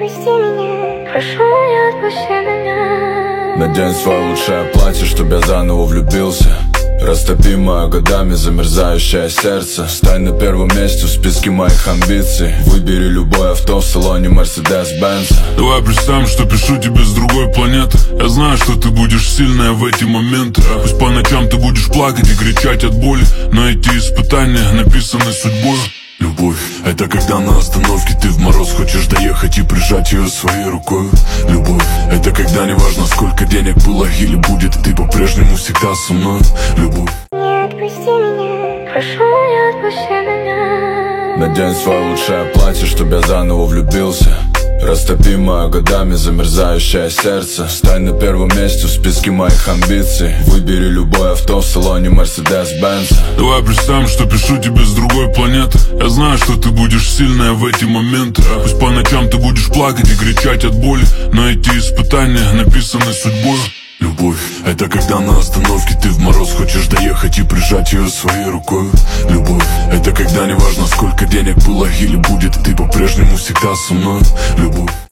отпусти меня, прошу, не отпусти меня. Надень свое лучшее платье, чтоб я заново влюбился. Растопи мое годами замерзающее сердце. Стань на первом месте в списке моих амбиций. Выбери любое авто в салоне Mercedes-Benz. Давай представим, что пишу тебе с другой планеты. Я знаю, что ты будешь сильная в эти моменты. Пусть по ночам ты будешь плакать и кричать от боли, но эти испытания написаны судьбой. Любовь — это когда на остановке ты в мороз хочешь доехать и прижать ее своей рукой. Любовь — это когда неважно сколько денег было или будет, ты по-прежнему всегда со мной. Любовь. Не отпусти меня, прошу, не отпусти меня. Надень свое лучшее платье, чтоб я заново влюбился. Растопи мое годами замерзающее сердце. Стань на первом месте в списке моих амбиций. Выбери любое авто в салоне Mercedes-Benz. Давай представим, что пишу тебе с другой планеты. Я знаю, что ты будешь сильная в эти моменты. Пусть по ночам ты будешь плакать и кричать от боли, но эти испытания написаны судьбой. Любовь — это когда на остановке ты в мороз хочешь доехать и прижать ее своей рукой. Любовь — это когда неважно сколько денег было или будет, ты по-прежнему всегда со мной. Любовь.